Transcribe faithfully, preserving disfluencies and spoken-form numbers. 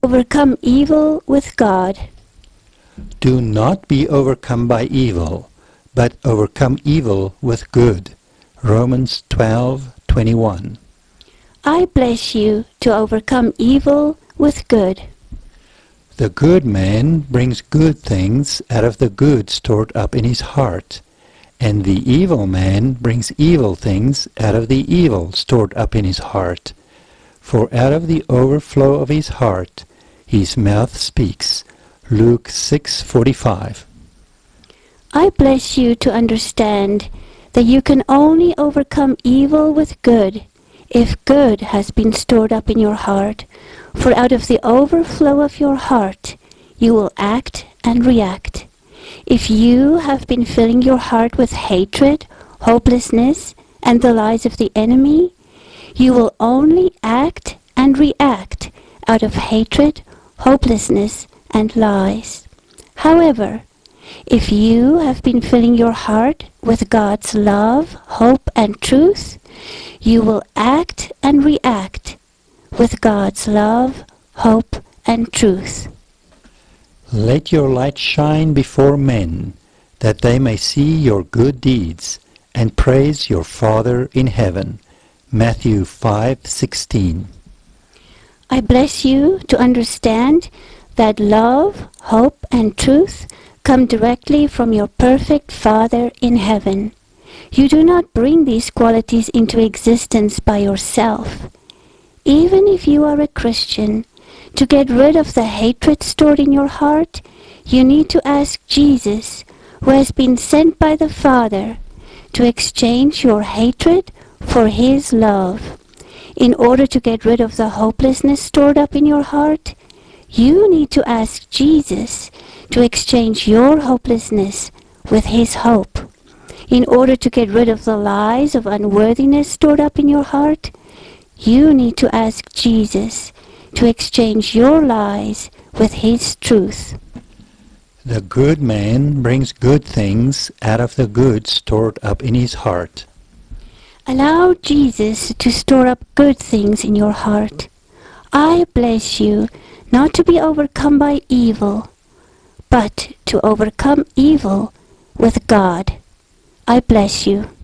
Overcome evil with God. Do not be overcome by evil, but overcome evil with good. Romans twelve twenty-one. I bless you to overcome evil with good. The good man brings good things out of the good stored up in his heart, and the evil man brings evil things out of the evil stored up in his heart. For out of the overflow of his heart his mouth speaks. Luke six forty-five. I bless you to understand that you can only overcome evil with good if good has been stored up in your heart, for out of the overflow of your heart you will act and react. If you have been filling your heart with hatred, hopelessness, and the lies of the enemy, you will only act and react out of hatred, hopelessness, and lies. However, if you have been filling your heart with God's love, hope, and truth, you will act and react with God's love, hope, and truth. Let your light shine before men, that they may see your good deeds and praise your Father in heaven. Matthew five sixteen. I bless you to understand that love, hope, and truth come directly from your perfect Father in heaven. You do not bring these qualities into existence by yourself. Even if you are a Christian, to get rid of the hatred stored in your heart, you need to ask Jesus, who has been sent by the Father, to exchange your hatred for His love. In order to get rid of the hopelessness stored up in your heart, you need to ask Jesus to exchange your hopelessness with His hope. In order to get rid of the lies of unworthiness stored up in your heart, you need to ask Jesus to exchange your lies with His truth. The good man brings good things out of the good stored up in his heart. Allow Jesus to store up good things in your heart. I bless you not to be overcome by evil, but to overcome evil with God. I bless you.